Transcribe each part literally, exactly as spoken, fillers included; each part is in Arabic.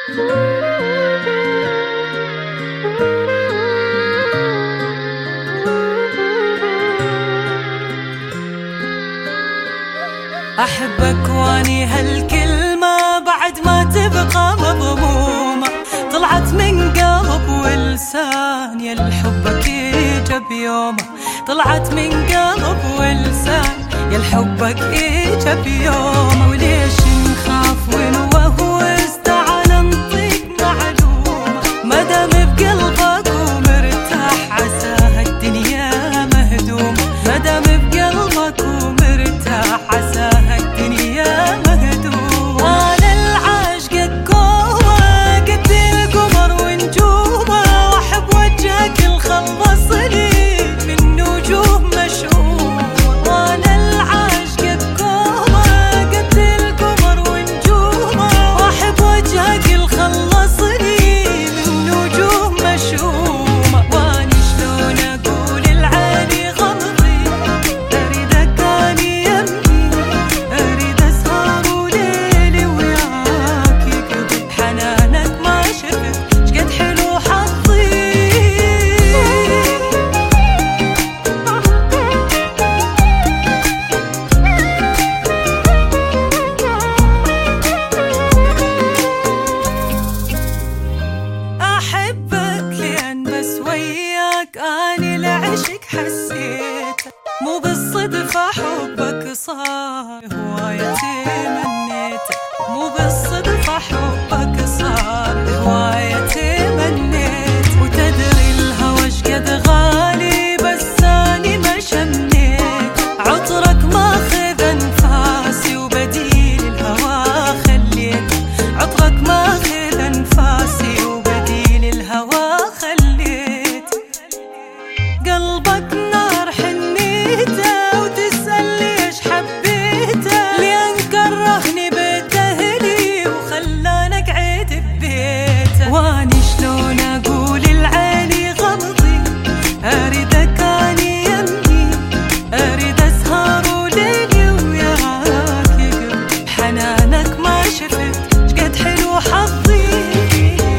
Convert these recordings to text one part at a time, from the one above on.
أحبك واني هالكلمة بعد ما تبقى مضمومة، طلعت من قلب ولسان يا الحبك إجا بيومه، طلعت من قلب ولسان يا الحبك إجا بيومه. وليش نخاف ونوه واستعال نطيق معلومة، مدام بقلبك ومرتاح عساها الدنيا مهدومة، مدام بقلبك ومرتاح عساها الدنيا مهدومة. وانا العاشقك قوة قد القمر ونجومه، واحب وجهك الخلصني من نجوم مشؤومة. وانا العاشقك قوة قد القمر ونجومه، واحب وجهك الخلصني من نجوم مشؤومة. واني شلون اقول العيني غمضي، اريدك اني يمي، اريد اسهر وليلي وياك يقضي، حنانك ما شفت شقد حلو حظي. احبك لان بس وياك اني العشق حسيته، مو بالصدفة حبك صار هوايتي منيته، مو بالصدفة حبك صار هوايتي منيته. وتدري الهوى شقد غالي بس اني ما شميت، عطرك ماخذ انفاسي وبديل الهوى خليت، عطرك ماخذ انفاسي وبديل الهوى خليت. قلبك نار حنيته وتسأل ليش حبيته، لين كرهني بيت أهلي وخلاني أقعد ببيته. واني شلون أقول العيني غمضي، أريدك أني يمي، أريد أسهر وليلي وياك يقضي، بحنانك ما شفت شقد حلو حظي.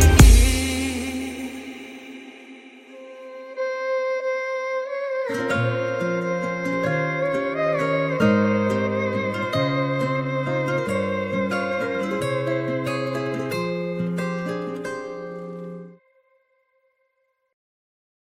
thank you